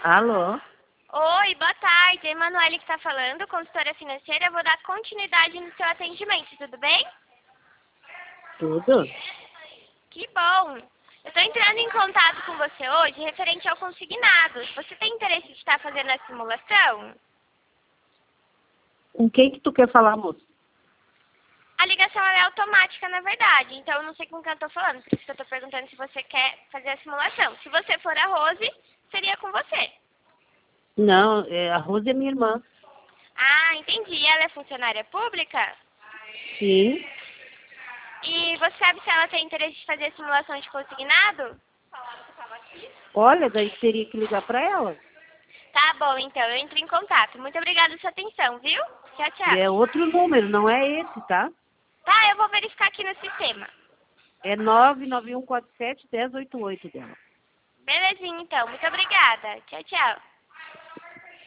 Alô? Oi, boa tarde. É a Emanuele que está falando, consultora financeira. Eu vou dar continuidade no seu atendimento, tudo bem? Tudo? Que bom. Eu estou entrando em contato com você hoje referente ao consignado. Você tem interesse de estar fazendo a simulação? Com quem que tu quer falar, moço? A ligação ela é automática, na verdade. Então, eu não sei com quem eu estou falando. Por isso que eu estou perguntando se você quer fazer a simulação. Se você for a Rose, seria com você. Não, a Rose é minha irmã. Ah, entendi. Ela é funcionária pública? Sim. E você sabe se ela tem interesse de fazer simulação de consignado? Olha, daí teria que ligar pra ela. Tá bom, então. Eu entro em contato. Muito obrigada pela sua atenção, viu? Tchau, E é tchau. outro número, não é esse, tá? Tá, eu vou verificar aqui no sistema. É 99147-1088 dela. Belezinha, então. Muito obrigada. Tchau, tchau.